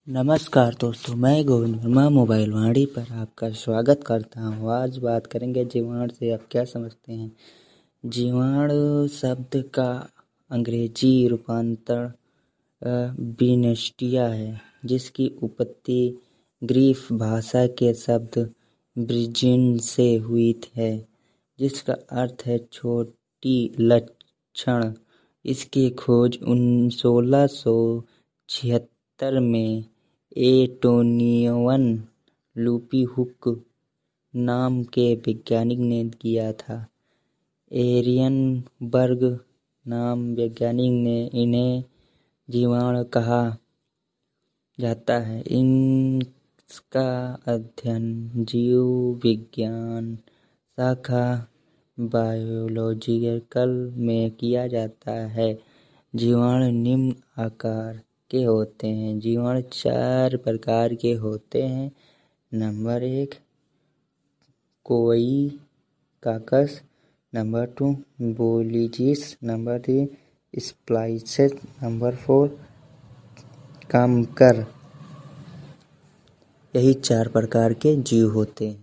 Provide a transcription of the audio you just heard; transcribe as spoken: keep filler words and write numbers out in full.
नमस्कार दोस्तों, मैं गोविंद वर्मा मोबाइल वाणी पर आपका स्वागत करता हूँ। आज बात करेंगे जीवाणु से आप क्या समझते हैं। जीवाणु शब्द का अंग्रेजी रूपांतर बिनेस्टिया है, जिसकी उत्पत्ति ग्रीक भाषा के शब्द ब्रिजिन से हुई है, जिसका अर्थ है छोटी लक्षण। इसकी खोज सोलह सौ छिहत्तर में एंटोनियन लुपिहुक नाम के वैज्ञानिक ने किया था। एरियनबर्ग नाम वैज्ञानिक ने इन्हें जीवाणु कहा जाता है। इनका अध्ययन जीव विज्ञान शाखा बायोलॉजिकल में किया जाता है। जीवाणु निम्न आकार के होते हैं। जीवाणु चार प्रकार के होते हैं। नंबर एक, कोइकाकस। नंबर टू, बोलिजिस। नंबर थ्री, स्प्लाइसेस। नंबर फोर, कामकर। यही चार प्रकार के जीव होते हैं।